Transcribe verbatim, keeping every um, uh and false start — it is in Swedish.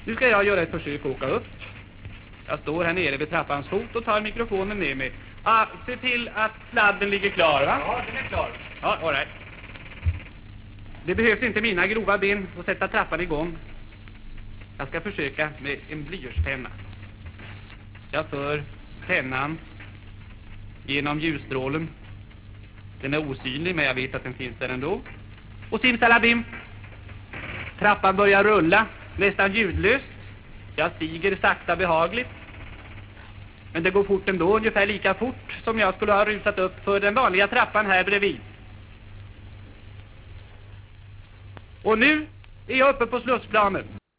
Nu ska jag göra ett försök att åka upp. Jag står här nere vid trappans fot och tar mikrofonen med mig. Ah, se till att sladden ligger klar, va? Ja, den är klar. Ja, all right. Det behövs inte mina grova ben att sätta trappan igång. Jag ska försöka med en blyertspenna. Jag för pennan genom ljusstrålen. Den är osynlig, men jag vet att den finns där ändå. Och simsalabim! Trappan börjar rulla, nästan ljudlöst. Jag stiger sakta behagligt. Men det går fort ändå, ungefär lika fort som jag skulle ha rusat upp för den vanliga trappan här bredvid. Och nu är jag uppe på slussplanet.